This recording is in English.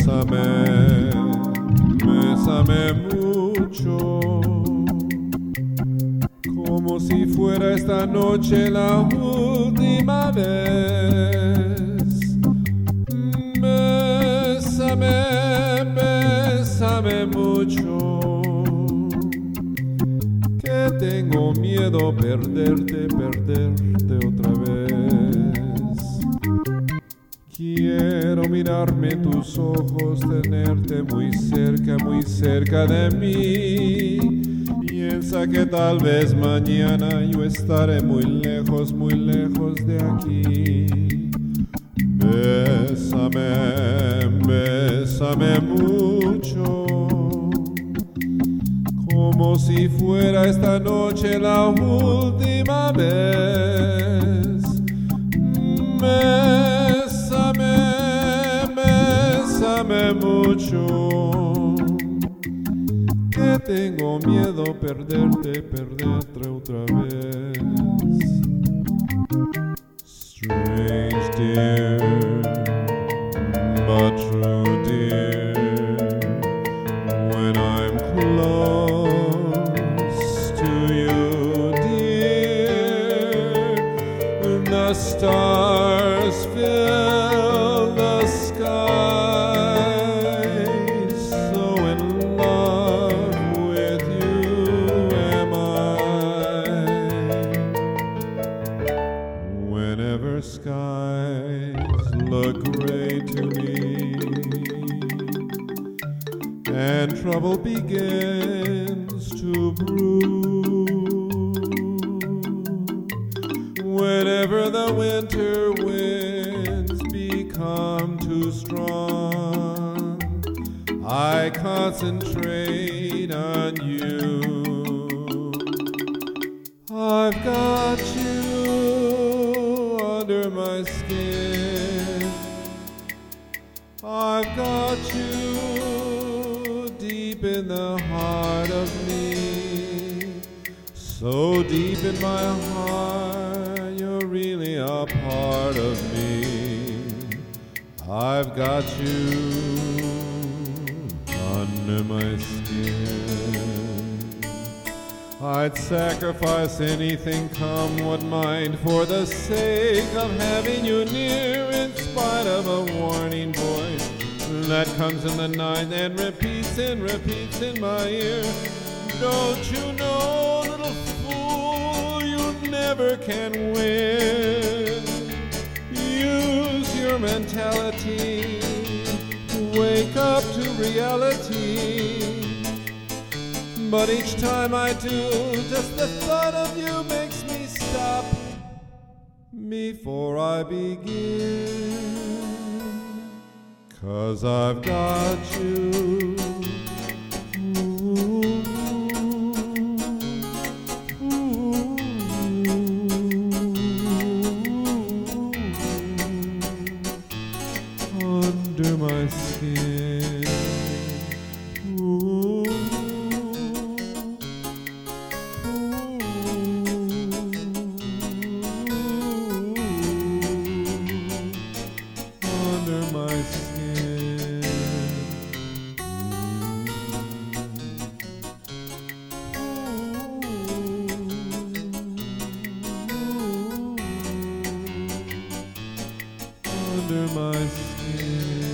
Bésame, bésame mucho, como si fuera esta noche la última vez. Bésame, bésame mucho, que tengo miedo perderte otra vez. Quiero mirarme tus ojos, tenerte muy cerca de mí. Piensa que tal vez mañana yo estaré muy lejos de aquí. Bésame, bésame mucho, como si fuera esta noche la última vez. Bésame, bésame mucho, que tengo miedo perderte otra vez. Strange dear, but true dear, when I'm close to you, dear, the stars fill the sky, so in love with you am I. Whenever skies look gray to me and trouble begins to brew, whenever the winter winds become too strong, I concentrate on you. I've got you under my skin, I've got you deep in the heart of me, so deep in my heart, you're really a part of me. I've got you under my skin. I'd sacrifice anything, come what might, for the sake of having you near, in spite of a warning voice that comes in the night and repeats in my ear. Don't you know, little fool, you never can win. Use your mentality, wake up to reality. But each time I do, just the thought of you makes me stop before I begin. 'Cause I've got you. Under my skin. Under my skin. Under my skin.